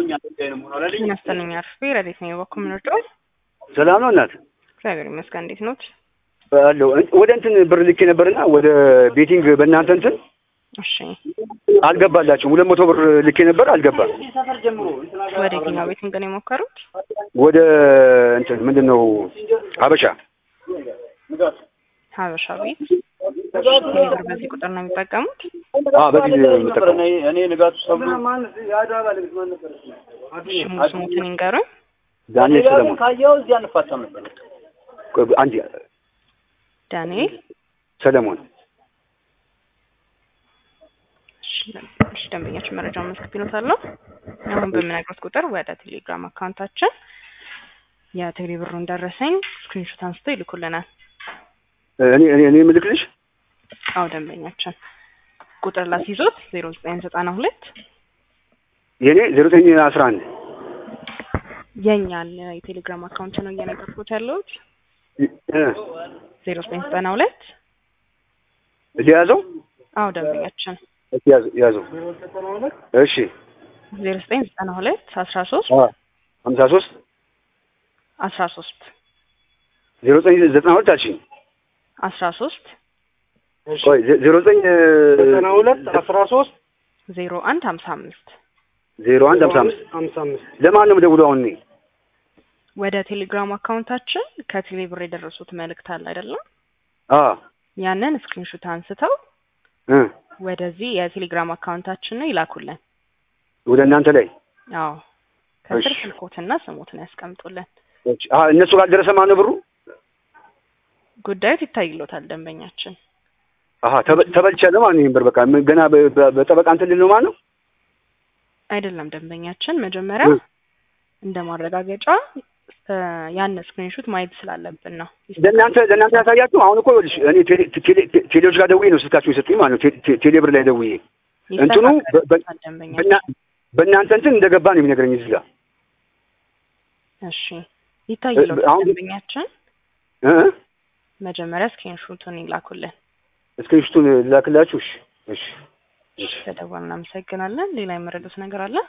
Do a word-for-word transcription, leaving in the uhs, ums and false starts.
ይመስለኛል አርፌ ረዴት ነው የበኩ ምንርጠው ሰላም ነው እናት እግዚአብሔር ይመስገን እንዴት ነው አለው ወደ እንትን ብር ልኬ ነበርና ወደ ቤቲንግ በእናንተ እንትን እሺ አልገባላችሁ ሁለት መቶ ብር ልኬ ነበር አልገባም ወደ የትኛው ቤቲንግ ነው የሞከሩት ወደ እንትን ምንድነው ሀበሻ ሀበሻ ቤት ብር በዚህ ቁጥር ነው የሚጠቀሙት አዎ በዚህ የምጠቀመው እኔ ንጋቱ ሰብሉ ስሙትን ይንገሩኝ ዳንኤል ሰለሞን ካየው እዚህ አንፋታም ነበር አንዲ ዳንኤል ሰለሞን እሺ ደንበኛችን መረጃውን መስክት ይኖታል አሁን በምናገሩት ቁጥር ወደ ቴሌግራም አካውንታችን የቴሌ ብሩን ደረሰኝ ስክሪንሾት አንስተው ይልኩልናል እኔ እኔ እኔ ምልክልሽ አው ደንበኛችን ቁጥር ላስይዞት ዜሮ ዘጠኝ ዘጠና ሁለት የኔ ዜሮ ዘጠኝ አስራ አንድ የኛን የቴሌግራም አካውንት ነው እየነገርኩት ያለሁት ዜሮ ዘጠኝ ዘጠና ሁለት ሊያዘው አው ደንበኛችን ያዘ ያዘው እሺ ዜሮ ዘጠኝ ዘጠና ሁለት አስራ ሶስት ሀምሳ ሶስት አስራ ሶስት ዜሮ ዘጠኝ ዘጠና ሁለት አልሽኝ አስራ ሶስት ቆይ ዜሮ ዘጠኝ ዘጠና ሁለት አስራ ሶስት ዜሮ አንድ ሀምሳ አምስት ዜሮ አንድ ሀምሳ አምስት ሀምሳ አምስት ለማን ነው የምደውለው አሁን እኔ ወደ ቴሌግራም አካውንታችን ከቴሌ ብር የደረሱት መልእክት አለ አይደለም አዎ ያንን ስክሪንሾት አንስተው እ ወደዚህ የቴሌግራም አካውንታችን ነው ይላኩልን ወደ እናንተ ላይ አዎ ከስር ስልኮትና ስሞትን ያስቀምጡልን እሺ አዎ እነሱ ጋር ደረሰ ማን ነው ብሩ ጉዳዩ ይታይሎታል ደንበኛችን አሃ ተበልቻለሁ ማለት ነው ብር በቃ ገና በጠበቃ እንትን ልል ነው ማለት ነው አይደለም ደንበኛችን መጀመሪያ እንደማረጋገጫ ያን ስክሪንሾት ማየት ስላለብን ነው ለእናንተ ለእናንተ ያሳያችሁ አሁን እኮ እኔ ቴሌዎች ጋር ደውዬ ነው ስልካችሁ የሰጡኝ ማለት ነው ቴሌ ብር ላይ ደውዬ እንትኑ በእናንተ እንትን እንደገባ ነው የሚነግረኝ እዚህ ጋር እሺ ይታይሎታል ደንበኛችን እ መጀመሪያ ስክሪንሾቱን ይላኩልን ስክሪንሾቱን ላክላችሁ እሺ እሺ እሺ ተደውልና እናመሰግናለን ሌላ የመረዱት ነገር አለ